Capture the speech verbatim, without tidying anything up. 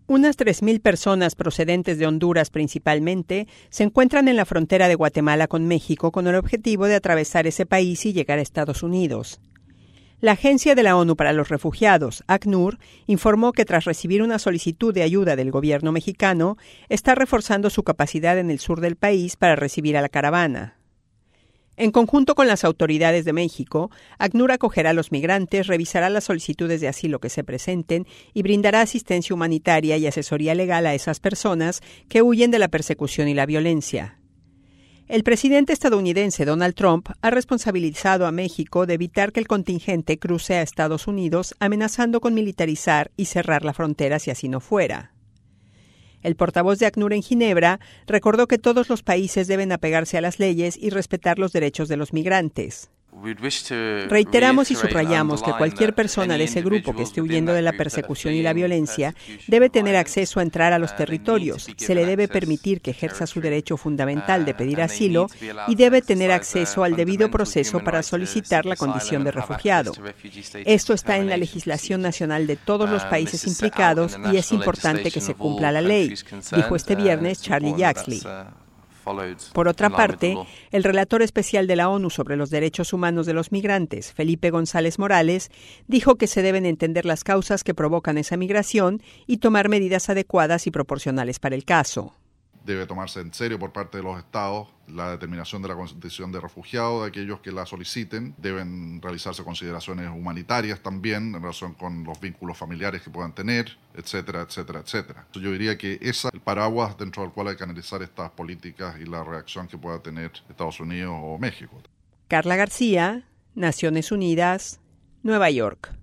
Unas tres mil personas procedentes de Honduras principalmente se encuentran en la frontera de Guatemala con México con el objetivo de atravesar ese país y llegar a Estados Unidos. La Agencia de la ONU para los Refugiados, ACNUR, informó que tras recibir una solicitud de ayuda del gobierno mexicano, está reforzando su capacidad en el sur del país para recibir a la caravana. En conjunto con las autoridades de México, ACNUR acogerá a los migrantes, revisará las solicitudes de asilo que se presenten y brindará asistencia humanitaria y asesoría legal a esas personas que huyen de la persecución y la violencia. El presidente estadounidense Donald Trump ha responsabilizado a México de evitar que el contingente cruce a Estados Unidos, amenazando con militarizar y cerrar la frontera si así no fuera. El portavoz de ACNUR en Ginebra recordó que todos los países deben apegarse a las leyes y respetar los derechos de los migrantes. Reiteramos y subrayamos que cualquier persona de ese grupo que esté huyendo de la persecución y la violencia debe tener acceso a entrar a los territorios, se le debe permitir que ejerza su derecho fundamental de pedir asilo y debe tener acceso al debido proceso para solicitar la condición de refugiado. Esto está en la legislación nacional de todos los países implicados y es importante que se cumpla la ley, dijo este viernes Charlie Yaxley. Por otra parte, el relator especial de la ONU sobre los derechos humanos de los migrantes, Felipe González Morales, dijo que se deben entender las causas que provocan esa migración y tomar medidas adecuadas y proporcionales para el caso. Debe tomarse en serio por parte de los estados la determinación de la condición de refugiado de aquellos que la soliciten. Deben realizarse consideraciones humanitarias también en relación con los vínculos familiares que puedan tener, etcétera, etcétera, etcétera. Yo diría que ese es el paraguas dentro del cual hay que analizar estas políticas y la reacción que pueda tener Estados Unidos o México. Carla García, Naciones Unidas, Nueva York.